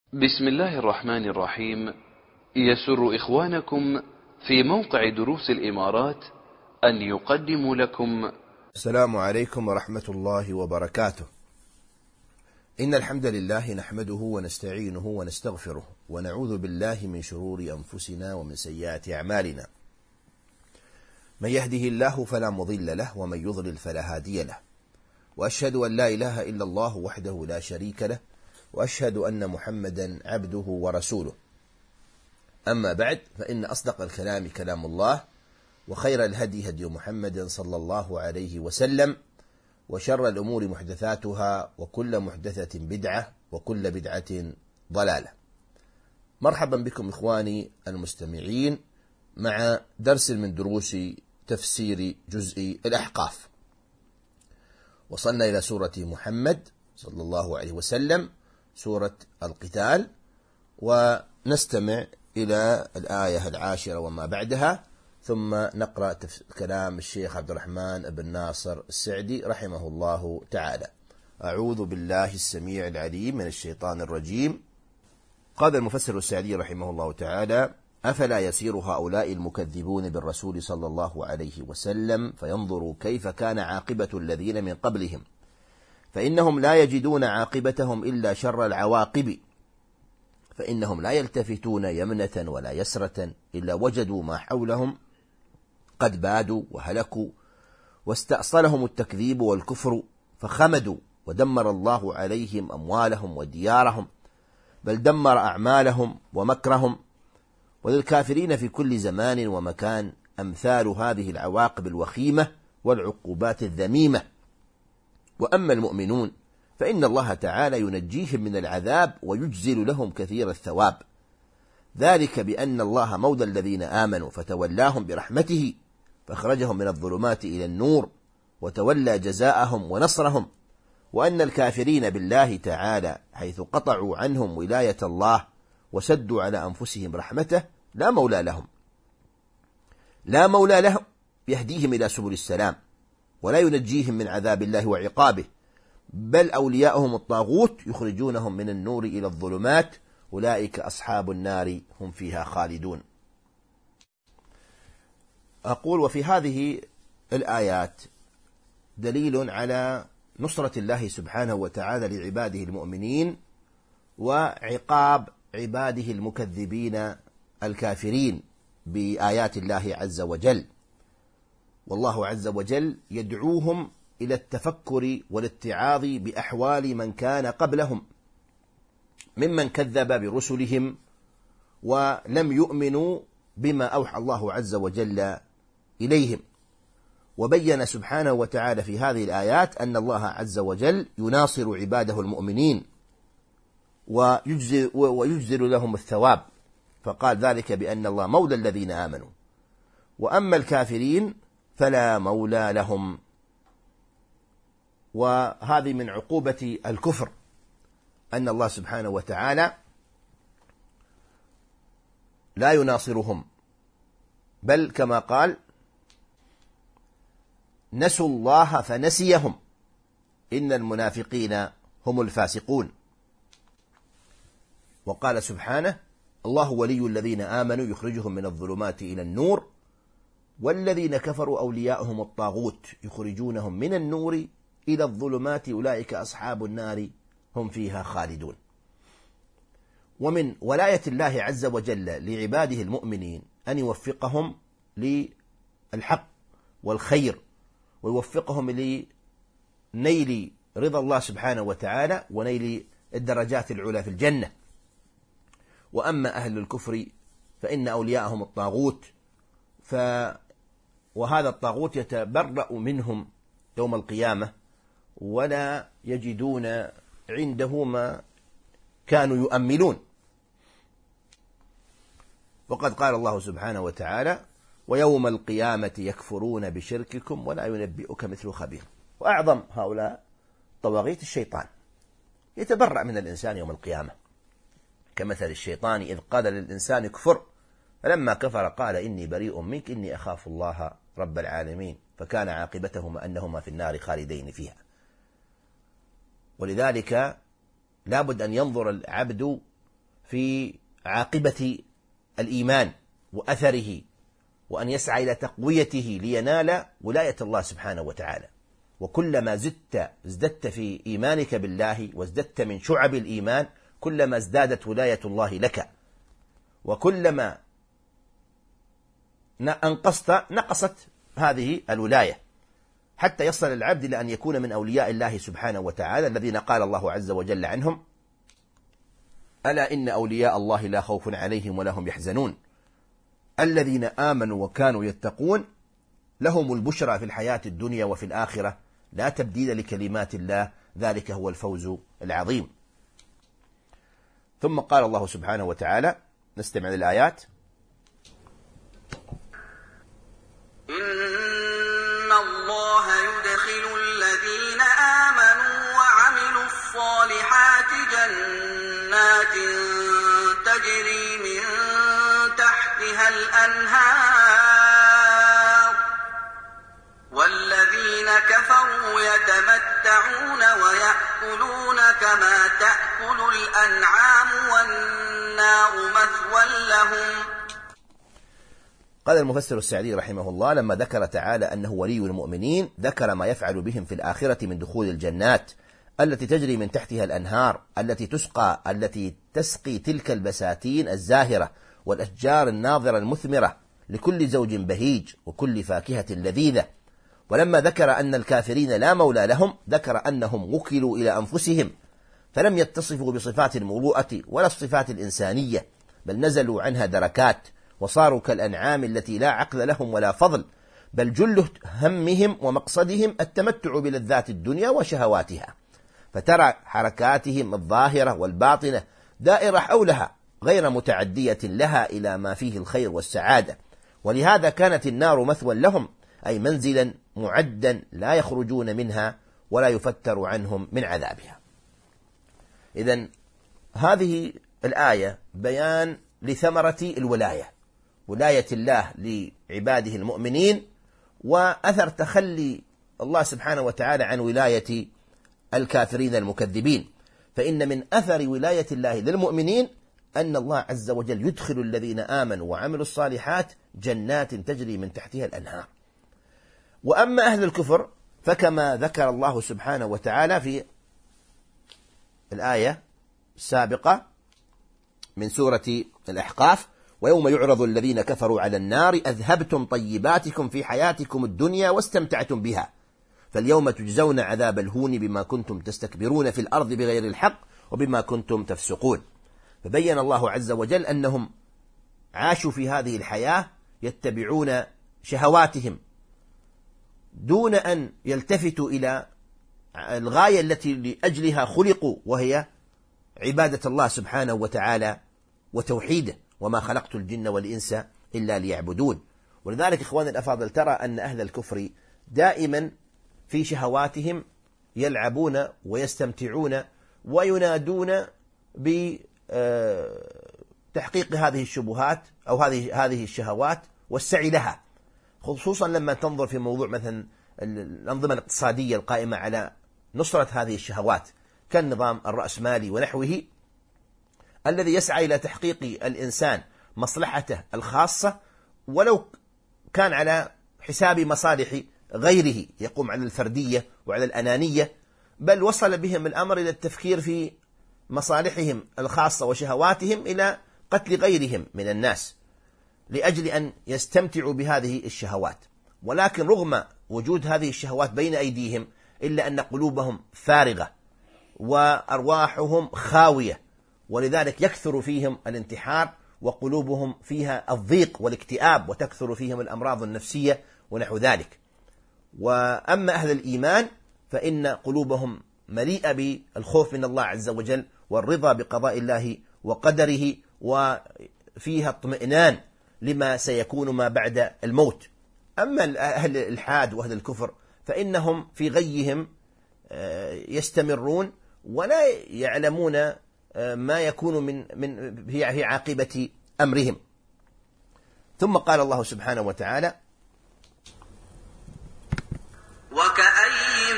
بسم الله الرحمن الرحيم. يسر إخوانكم في موقع دروس الإمارات أن يقدموا لكم السلام عليكم ورحمة الله وبركاته. إن الحمد لله نحمده ونستعينه ونستغفره ونعوذ بالله من شرور أنفسنا ومن سيئات أعمالنا. من يهده الله فلا مضل له ومن يضلل فلا هادي له، وأشهد أن لا إله إلا الله وحده لا شريك له، وأشهد أن محمدا عبده ورسوله. أما بعد، فإن أصدق الكلام كلام الله، وخير الهدي هدي محمد صلى الله عليه وسلم، وشر الأمور محدثاتها، وكل محدثة بدعة، وكل بدعة ضلالة. مرحبا بكم إخواني المستمعين مع درس من دروس تفسير جزء الأحقاف. وصلنا إلى سورة محمد صلى الله عليه وسلم، سورة القتال، ونستمع إلى الآية 10 وما بعدها، ثم نقرأ كلام الشيخ عبد الرحمن بن ناصر السعدي رحمه الله تعالى. أعوذ بالله السميع العليم من الشيطان الرجيم. قال المفسر السعدي رحمه الله تعالى: أفلا يسير هؤلاء المكذبون بالرسول صلى الله عليه وسلم فينظروا كيف كان عاقبة الذين من قبلهم، فإنهم لا يجدون عاقبتهم إلا شر العواقب، فإنهم لا يلتفتون يمنة ولا يسرة إلا وجدوا ما حولهم قد بادوا وهلكوا، واستأصلهم التكذيب والكفر فخمدوا، ودمر الله عليهم أموالهم وديارهم، بل دمر أعمالهم ومكرهم. وللكافرين في كل زمان ومكان أمثال هذه العواقب الوخيمة والعقوبات الذميمة. وأما المؤمنون فإن الله تعالى ينجيهم من العذاب ويجزل لهم كثير الثواب، ذلك بأن الله مولى الذين آمنوا فتولاهم برحمته، فأخرجهم من الظلمات إلى النور، وتولى جزاءهم ونصرهم. وأن الكافرين بالله تعالى حيث قطعوا عنهم ولاية الله وسدوا على أنفسهم رحمته لا مولى لهم يهديهم إلى سبل السلام، ولا ينجيهم من عذاب الله وعقابه، بل أولياؤهم الطاغوت يخرجونهم من النور إلى الظلمات، أولئك أصحاب النار هم فيها خالدون. أقول: وفي هذه الآيات دليل على نصرة الله سبحانه وتعالى لعباده المؤمنين، وعقاب عباده المكذبين الكافرين بآيات الله عز وجل. والله عز وجل يدعوهم إلى التفكر والاتعاظ بأحوال من كان قبلهم ممن كذب برسلهم ولم يؤمنوا بما أوحى الله عز وجل إليهم. وبين سبحانه وتعالى في هذه الآيات أن الله عز وجل يناصر عباده المؤمنين ويجزل لهم الثواب، فقال ذلك بأن الله مولى الذين آمنوا، وأما الكافرين فلا مولى لهم. وهذه من عقوبة الكفر، أن الله سبحانه وتعالى لا يناصرهم، بل كما قال: نسوا الله فنسيهم إن المنافقين هم الفاسقون. وقال سبحانه: الله ولي الذين آمنوا يخرجهم من الظلمات إلى النور، والذين كفروا أولياؤهم الطاغوت يخرجونهم من النور إلى الظلمات، أولئك أصحاب النار هم فيها خالدون. ومن ولاية الله عز وجل لعباده المؤمنين أن يوفقهم للحق والخير، ويوفقهم لنيل رضا الله سبحانه وتعالى ونيل الدرجات العلى في الجنة. وأما أهل الكفر فإن أولياءهم الطاغوت، وهذا الطاغوت يتبرأ منهم يوم القيامة، ولا يجدون عنده ما كانوا يؤملون. وقد قال الله سبحانه وتعالى: ويوم القيامة يكفرون بشرككم ولا ينبئك مثل خبير. وأعظم هؤلاء طواغيت الشيطان، يتبرأ من الإنسان يوم القيامة، كمثل الشيطان إذ قال للإنسان اكفر فلما كفر قال إني بريء منك إني أخاف الله رب العالمين، فكان عاقبتهما أنهما في النار خالدين فيها. ولذلك لا بد أن ينظر العبد في عاقبة الإيمان وأثره، وأن يسعى إلى تقويته لينال ولاية الله سبحانه وتعالى. وكلما ازددت في إيمانك بالله وازددت من شعب الإيمان كلما ازدادت ولاية الله لك، وكلما أنقصت نقصت هذه الولاية، حتى يصل العبد إلى أن يكون من أولياء الله سبحانه وتعالى الذين قال الله عز وجل عنهم: ألا إن أولياء الله لا خوف عليهم ولا هم يحزنون الذين آمنوا وكانوا يتقون لهم البشرى في الحياة الدنيا وفي الآخرة لا تبديل لكلمات الله ذلك هو الفوز العظيم. ثم قال الله سبحانه وتعالى، نستمع للآيات: إن الله يدخل الذين آمنوا وعملوا الصالحات جنات تجري من تحتها الأنهار، والذين كفروا يتمتعون ويأكلون كما تأكل الأنعام والنار مثوى لهم. قال المفسر السعدي رحمه الله: لما ذكر تعالى أنه ولي المؤمنين ذكر ما يفعل بهم في الآخرة من دخول الجنات التي تجري من تحتها الأنهار التي تسقي تلك البساتين الزاهرة والأشجار الناظرة المثمرة لكل زوج بهيج وكل فاكهة لذيذة. ولما ذكر أن الكافرين لا مولى لهم ذكر أنهم وكلوا إلى أنفسهم فلم يتصفوا بصفات المروءة ولا الصفات الإنسانية، بل نزلوا عنها دركات وصاروا كالأنعام التي لا عقل لهم ولا فضل، بل جل همهم ومقصدهم التمتع بلذات الدنيا وشهواتها، فترى حركاتهم الظاهرة والباطنة دائرة حولها غير متعدية لها إلى ما فيه الخير والسعادة. ولهذا كانت النار مثوى لهم، أي منزلا معدا لا يخرجون منها ولا يفتر عنهم من عذابها. إذن هذه الآية بيان لثمرة الولاية، ولاية الله لعباده المؤمنين، وأثر تخلي الله سبحانه وتعالى عن ولاية الكافرين المكذبين. فإن من أثر ولاية الله للمؤمنين أن الله عز وجل يدخل الذين آمنوا وعملوا الصالحات جنات تجري من تحتها الأنهار. وأما أهل الكفر فكما ذكر الله سبحانه وتعالى في الآية السابقة من سورة الأحقاف: ويوم يعرض الذين كفروا على النار أذهبتم طيباتكم في حياتكم الدنيا واستمتعتم بها فاليوم تجزون عذاب الهون بما كنتم تستكبرون في الأرض بغير الحق وبما كنتم تفسقون. فبين الله عز وجل أنهم عاشوا في هذه الحياة يتبعون شهواتهم دون أن يلتفتوا إلى الغاية التي لأجلها خلقوا، وهي عبادة الله سبحانه وتعالى وتوحيده: وما خلقت الجن والإنس إلا ليعبدون. ولذلك إخواني الأفاضل ترى أن أهل الكفر دائما في شهواتهم يلعبون ويستمتعون وينادون بتحقيق هذه الشبهات أو هذه الشهوات والسعي لها، خصوصا لما تنظر في موضوع مثلا الأنظمة الاقتصادية القائمة على نصرة هذه الشهوات كالنظام الرأسمالي ونحوه، الذي يسعى إلى تحقيق الإنسان مصلحته الخاصة ولو كان على حساب مصالح غيره، يقوم على الفردية وعلى الأنانية، بل وصل بهم الأمر إلى التفكير في مصالحهم الخاصة وشهواتهم إلى قتل غيرهم من الناس لأجل أن يستمتعوا بهذه الشهوات. ولكن رغم وجود هذه الشهوات بين أيديهم إلا أن قلوبهم فارغة وأرواحهم خاوية، ولذلك يكثر فيهم الانتحار وقلوبهم فيها الضيق والاكتئاب وتكثر فيهم الأمراض النفسية ونحو ذلك. وأما أهل الإيمان فإن قلوبهم مليئة بالخوف من الله عز وجل والرضا بقضاء الله وقدره، وفيها اطمئنان لما سيكون ما بعد الموت. أما أهل الإلحاد وأهل الكفر فإنهم في غيهم يستمرون ولا يعلمون ما يكون في عاقبة أمرهم. ثم قال الله سبحانه وتعالى: وكأي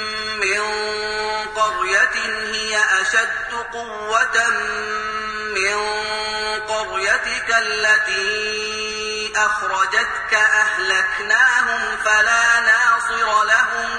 من قرية هي أشد قوة من قريتك التي أخرجتك أهلكناهم فلا ناصر لهم.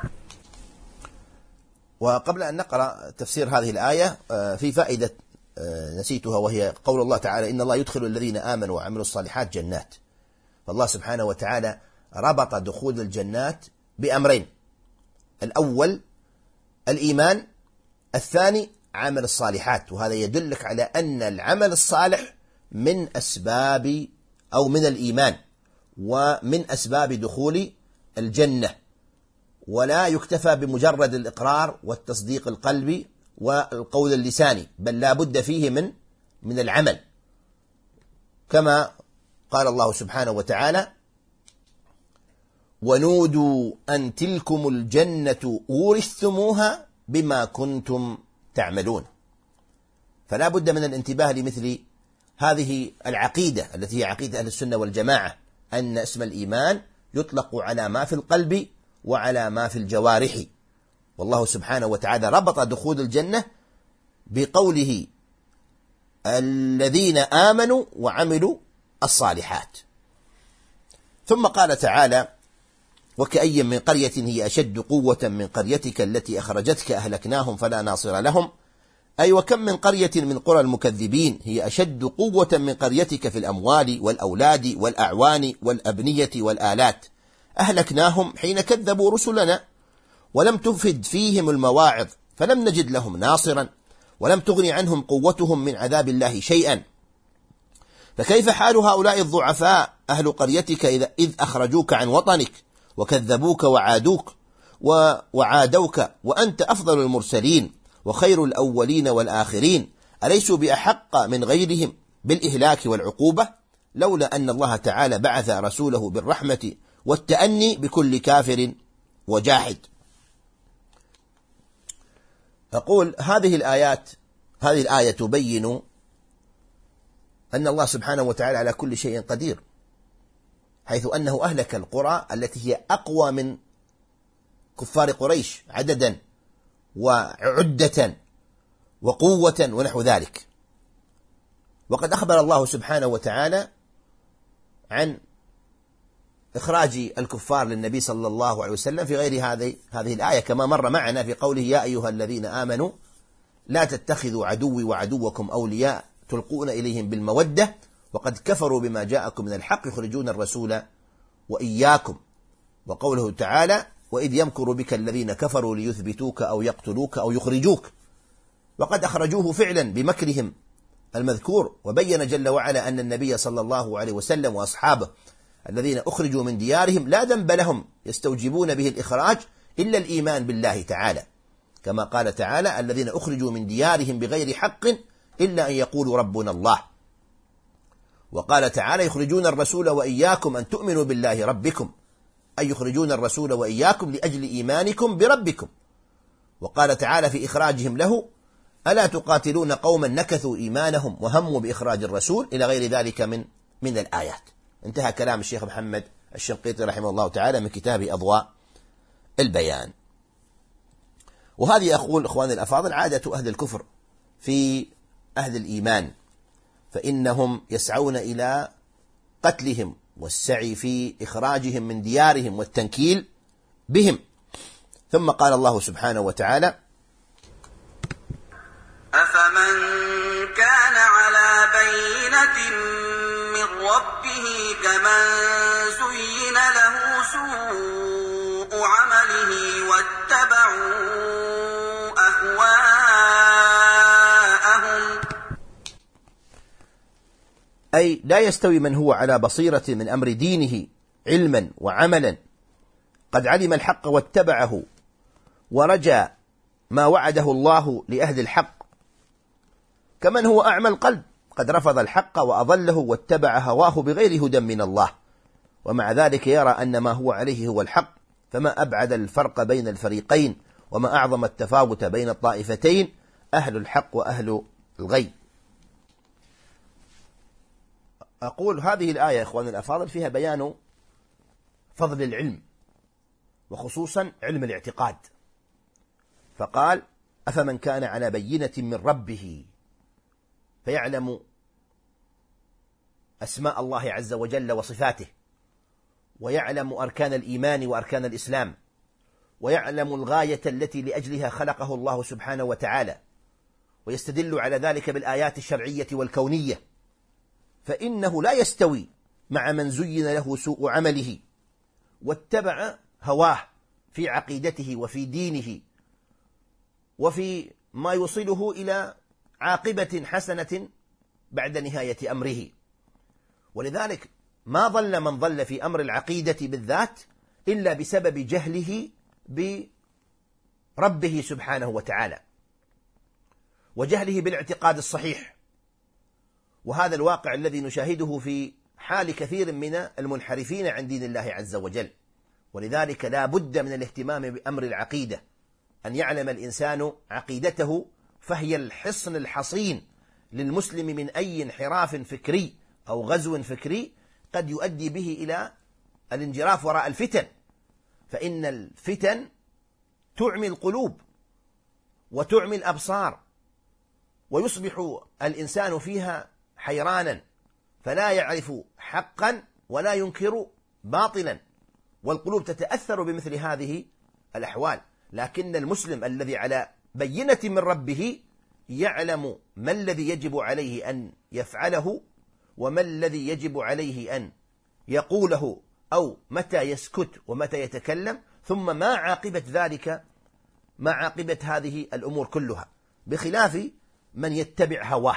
وقبل أن نقرأ تفسير هذه الآية في فائدة نسيتها، وهي قول الله تعالى: إن الله يدخل الذين آمنوا وعملوا الصالحات جنات. فالله سبحانه وتعالى ربط دخول الجنات بأمرين: الأول الإيمان، الثاني عمل الصالحات. وهذا يدلك على أن العمل الصالح من أسباب أو من الإيمان ومن أسباب دخول الجنة، ولا يكتفى بمجرد الإقرار والتصديق القلبي والقول اللساني، بل لا بد فيه من العمل، كما قال الله سبحانه وتعالى: ونودوا أن تلكم الجنة أورثتموها بما كنتم تعملون. فلا بد من الانتباه لمثل هذه العقيدة التي هي عقيدة أهل السنة والجماعة، أن اسم الإيمان يطلق على ما في القلب وعلى ما في الجوارح. والله سبحانه وتعالى ربط دخول الجنة بقوله: الذين آمنوا وعملوا الصالحات. ثم قال تعالى: وكأي من قرية هي أشد قوة من قريتك التي أخرجتك أهلكناهم فلا ناصر لهم. أي وكم من قرية من قرى المكذبين هي أشد قوة من قريتك في الأموال والأولاد والأعوان والأبنية والآلات، أهلكناهم حين كذبوا رسلنا ولم تفد فيهم المواعظ فلم نجد لهم ناصرا ولم تغني عنهم قوتهم من عذاب الله شيئا. فكيف حال هؤلاء الضعفاء أهل قريتك إذ أخرجوك عن وطنك وكذبوك وعادوك وأنت أفضل المرسلين وخير الأولين والآخرين، أليسوا بأحق من غيرهم بالإهلاك والعقوبة؟ لولا أن الله تعالى بعث رسوله بالرحمة والتأني بكل كافر وجاحد. أقول هذه الآية تبين أن الله سبحانه وتعالى على كل شيء قدير، حيث أنه أهلك القرى التي هي أقوى من كفار قريش عددا وعدة وقوة ونحو ذلك. وقد أخبر الله سبحانه وتعالى عن إخراج الكفار للنبي صلى الله عليه وسلم في غير هذه الآية، كما مر معنا في قوله: يا أيها الذين آمنوا لا تتخذوا عدوي وعدوكم أولياء تلقون إليهم بالمودة وقد كفروا بما جاءكم من الحق يخرجون الرسول وإياكم. وقوله تعالى: وإذ يمكر بك الذين كفروا ليثبتوك أو يقتلوك أو يخرجوك. وقد أخرجوه فعلا بمكرهم المذكور. وبين جل وعلا أن النبي صلى الله عليه وسلم وأصحابه الذين أخرجوا من ديارهم لا ذنب لهم يستوجبون به الإخراج إلا الإيمان بالله تعالى، كما قال تعالى: الذين أخرجوا من ديارهم بغير حق إلا أن يقولوا ربنا الله. وقال تعالى: يخرجون الرسول وإياكم أن تؤمنوا بالله ربكم، أي يخرجون الرسول وإياكم لأجل إيمانكم بربكم. وقال تعالى في إخراجهم له: ألا تقاتلون قوما نكثوا إيمانهم وهموا بإخراج الرسول، إلى غير ذلك من الآيات. انتهى كلام الشيخ محمد الشنقيطي رحمه الله تعالى من كتاب أضواء البيان. وهذه أقول إخواني الأفاضل عادة أهل الكفر في أهل الإيمان، فإنهم يسعون إلى قتلهم والسعي في إخراجهم من ديارهم والتنكيل بهم. ثم قال الله سبحانه وتعالى: أفمن كان على بينة من ربه كمن زين له سوء عمله واتبعوا أهواءهم. أي لا يستوي من هو على بصيرة من أمر دينه علما وعملا، قد علم الحق واتبعه ورجى ما وعده الله لأهل الحق، كمن هو أعمى القلب قد رفض الحق وأضله واتبع هواه بغير هدى من الله، ومع ذلك يرى أن ما هو عليه هو الحق. فما أبعد الفرق بين الفريقين وما أعظم التفاوت بين الطائفتين، أهل الحق وأهل الغي. أقول هذه الآية إخواني الأفاضل فيها بيان فضل العلم، وخصوصا علم الاعتقاد. فقال: أفمن كان على بينة من ربه، فيعلم أسماء الله عز وجل وصفاته، ويعلم أركان الإيمان وأركان الإسلام، ويعلم الغاية التي لأجلها خلقه الله سبحانه وتعالى، ويستدل على ذلك بالآيات الشرعية والكونية، فإنه لا يستوي مع من زين له سوء عمله واتبع هواه في عقيدته وفي دينه وفي ما يوصله إلى عاقبة حسنة بعد نهاية أمره. ولذلك ما ضل من ضل في أمر العقيدة بالذات إلا بسبب جهله بربه سبحانه وتعالى وجهله بالاعتقاد الصحيح، وهذا الواقع الذي نشاهده في حال كثير من المنحرفين عن دين الله عز وجل. ولذلك لا بد من الاهتمام بأمر العقيدة، أن يعلم الإنسان عقيدته، فهي الحصن الحصين للمسلم من أي انحراف فكري أو غزو فكري قد يؤدي به إلى الانجراف وراء الفتن، فإن الفتن تعمي القلوب وتعمي الأبصار، ويصبح الإنسان فيها حيرانا فلا يعرف حقا ولا ينكر باطلا، والقلوب تتأثر بمثل هذه الأحوال. لكن المسلم الذي على بينة من ربه يعلم ما الذي يجب عليه أن يفعله وما الذي يجب عليه أن يقوله، أو متى يسكت ومتى يتكلم، ثم ما عاقبة ذلك، ما عاقبة هذه الأمور كلها، بخلاف من يتبع هواه.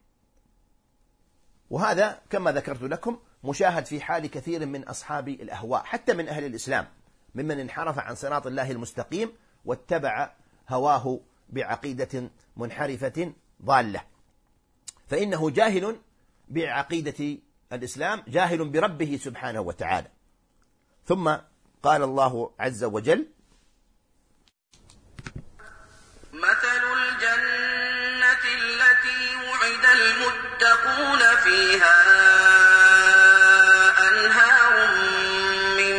وهذا كما ذكرت لكم مشاهد في حال كثير من أصحاب الأهواء حتى من أهل الإسلام، ممن انحرف عن صراط الله المستقيم واتبع هواه بعقيدة منحرفة ضالة، فإنه جاهل بعقيدة الإسلام، جاهل بربه سبحانه وتعالى. ثم قال الله عز وجل: مثل الجنة التي وعد المتقون فيها أنهار من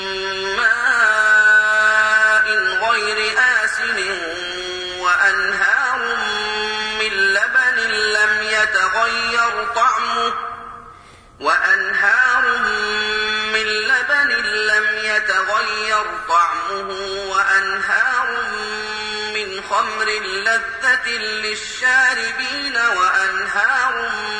ماء غير آسن وأنهار من لبن لم يتغير طعمه وأنهار من خمر لذة للشاربين وأنهار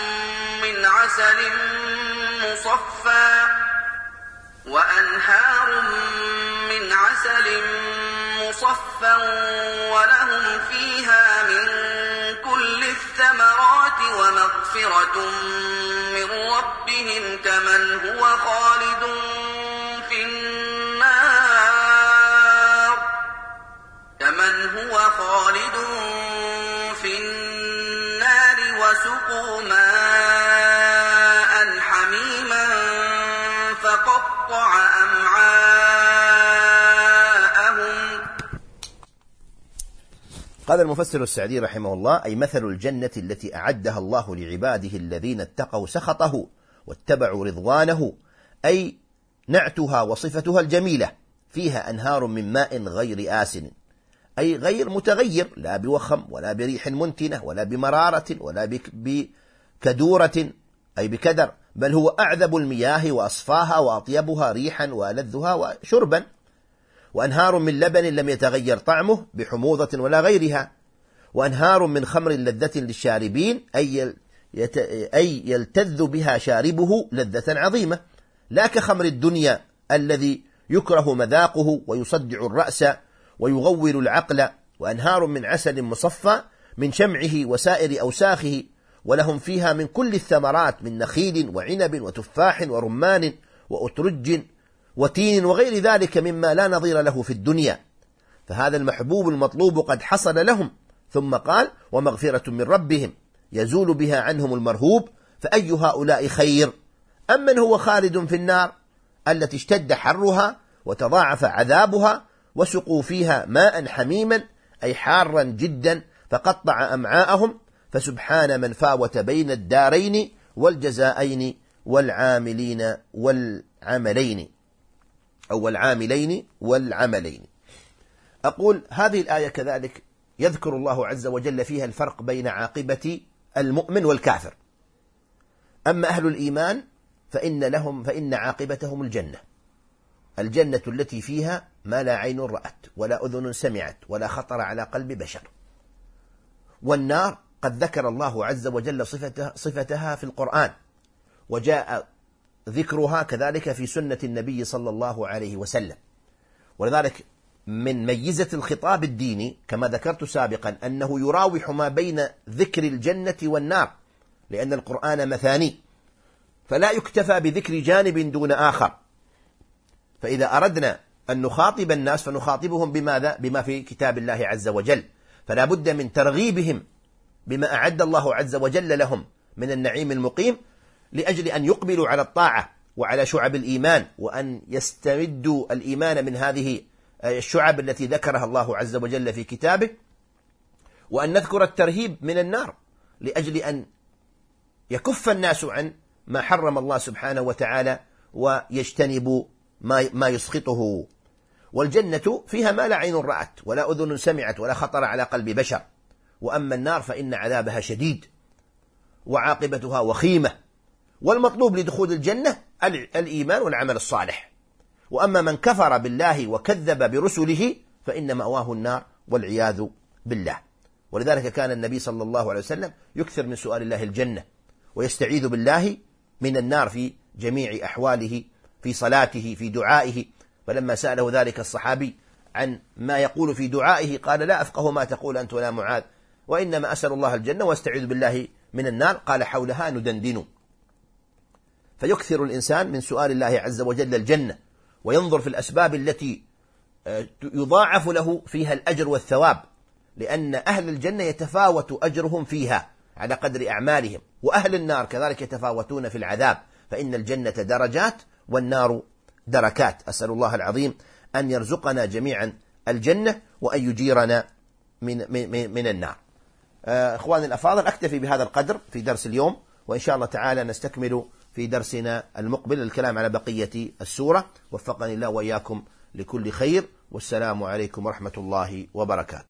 من عسل مصفى ولهم فيها من كل الثمرات ومغفرة من ربهم كمن هو خالد في النار وسقوا ماء حميما فقطع أمعاءهم. قال المفسر السعدي رحمه الله: أي مثل الجنة التي أعدها الله لعباده الذين اتقوا سخطه واتبعوا رضوانه، أي نعتها وصفتها الجميلة، فيها أنهار من ماء غير آسن، أي غير متغير، لا بوخم ولا بريح منتنة ولا بمرارة ولا بكدورة أي بكدر، بل هو أعذب المياه وأصفاها وأطيبها ريحا وألذها وشربا. وأنهار من لبن لم يتغير طعمه بحموضة ولا غيرها، وأنهار من خمر لذة للشاربين، أي يلتذ بها شاربه لذة عظيمة، لا كخمر الدنيا الذي يكره مذاقه ويصدع الرأس ويغور العقل. وأنهار من عسل مصفى من شمعه وسائر أوساخه، ولهم فيها من كل الثمرات من نخيل وعنب وتفاح ورمان وأترج وتين وغير ذلك مما لا نظير له في الدنيا، فهذا المحبوب المطلوب قد حصل لهم. ثم قال: ومغفرة من ربهم يزول بها عنهم المرهوب، فأي هؤلاء خير أم من هو خالد في النار التي اشتد حرها وتضاعف عذابها، وسقوا فيها ماء حميما أي حارا جدا فقطع أمعاءهم. فسبحان من فاوت بين الدارين والجزائين والعاملين والعملين، أو العاملين والعملين. أقول هذه الآية كذلك يذكر الله عز وجل فيها الفرق بين عاقبة المؤمن والكافر. أما أهل الإيمان فإن عاقبتهم الجنة التي فيها ما لا عين رأت ولا أذن سمعت ولا خطر على قلب بشر. والنار قد ذكر الله عز وجل صفتها في القرآن، وجاء ذكرها كذلك في سنة النبي صلى الله عليه وسلم. ولذلك من ميزة الخطاب الديني كما ذكرت سابقا أنه يراوح ما بين ذكر الجنة والنار، لأن القرآن مثاني، فلا يكتفى بذكر جانب دون آخر. فإذا أردنا أن نخاطب الناس فنخاطبهم بماذا؟ بما في كتاب الله عز وجل. فلا بد من ترغيبهم بما أعد الله عز وجل لهم من النعيم المقيم، لأجل أن يقبلوا على الطاعة وعلى شعب الإيمان، وأن يستمدوا الإيمان من هذه الشعب التي ذكرها الله عز وجل في كتابه، وأن نذكر الترهيب من النار لأجل أن يكف الناس عن ما حرم الله سبحانه وتعالى ويجتنبوا ما يسخطه. والجنة فيها ما لا عين رأت ولا أذن سمعت ولا خطر على قلب بشر. وأما النار فإن عذابها شديد وعاقبتها وخيمة، والمطلوب لدخول الجنة الإيمان والعمل الصالح. وأما من كفر بالله وكذب برسله فإن مأواه النار والعياذ بالله. ولذلك كان النبي صلى الله عليه وسلم يكثر من سؤال الله الجنة ويستعيذ بالله من النار في جميع أحواله، في صلاته، في دعائه. فلما سأله ذلك الصحابي عن ما يقول في دعائه قال: لا أفقه ما تقول أنت ولا معاذ، وإنما أسأل الله الجنة واستعيذ بالله من النار. قال: حولها ندندن. فيكثر الإنسان من سؤال الله عز وجل الجنة، وينظر في الأسباب التي يضاعف له فيها الأجر والثواب، لأن أهل الجنة يتفاوت أجرهم فيها على قدر أعمالهم، وأهل النار كذلك يتفاوتون في العذاب، فإن الجنة درجات والنار دركات. أسأل الله العظيم أن يرزقنا جميعا الجنة وأن يجيرنا من النار. إخواني الأفاضل، أكتفي بهذا القدر في درس اليوم، وإن شاء الله تعالى نستكمل في درسنا المقبل الكلام على بقية السورة. وفقني الله وإياكم لكل خير، والسلام عليكم ورحمة الله وبركاته.